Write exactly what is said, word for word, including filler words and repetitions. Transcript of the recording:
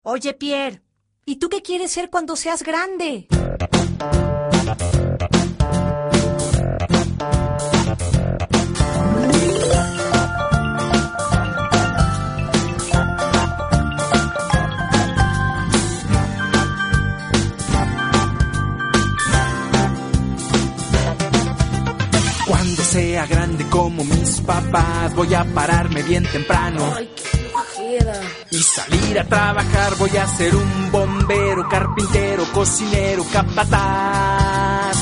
Oye, Pierre, ¿y tú qué quieres ser cuando seas grande? Cuando sea grande como mis papás, voy a pararme bien temprano. Ay, qué flojera. Y salir a trabajar, voy a ser un bombero, carpintero, cocinero, capataz.